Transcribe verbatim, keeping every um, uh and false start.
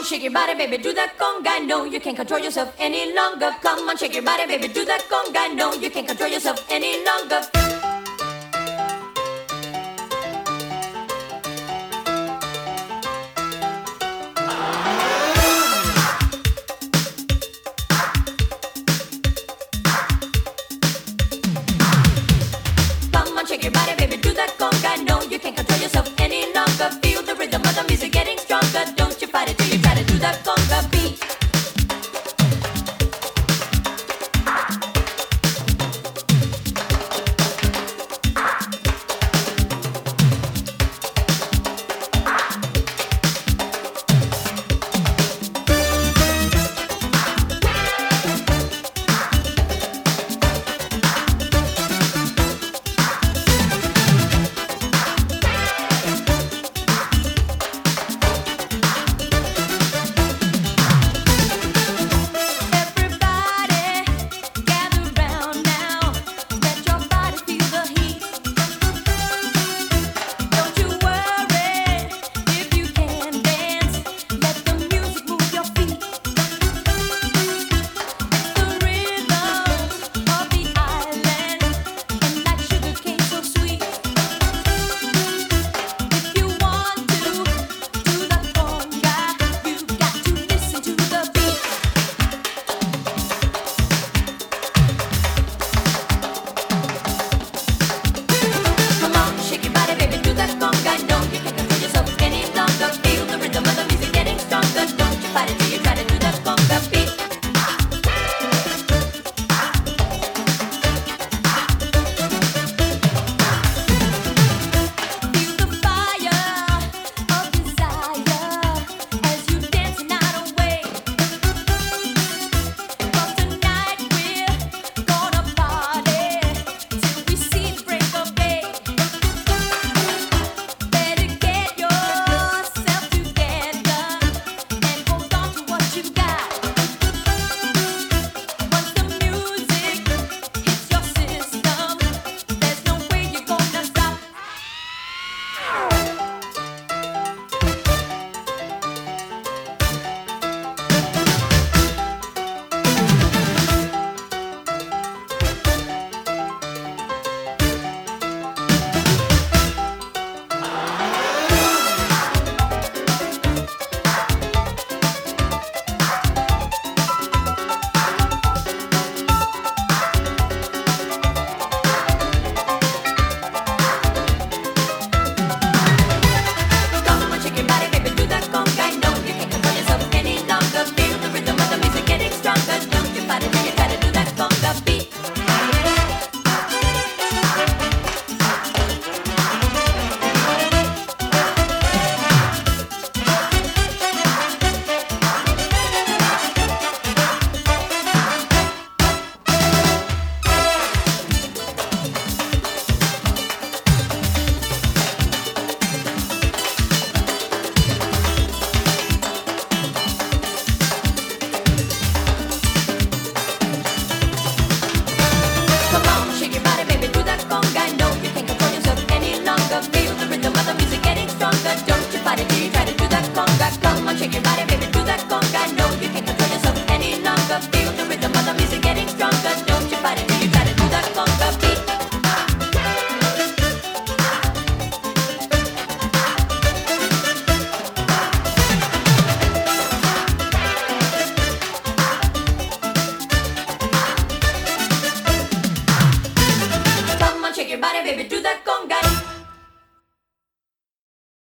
shake your body, baby, do that conga. No, you can't control yourself any longer. Come on, shake your body, baby, do that conga. No, you can't control yourself any longer. Come on, shake your body, baby, do that conga. No, you can't control yourself any longer. Feel the rhythm of the music getting stronger. Don't you fight it till you try to do that conga beat. Shake your body, baby, do that conga.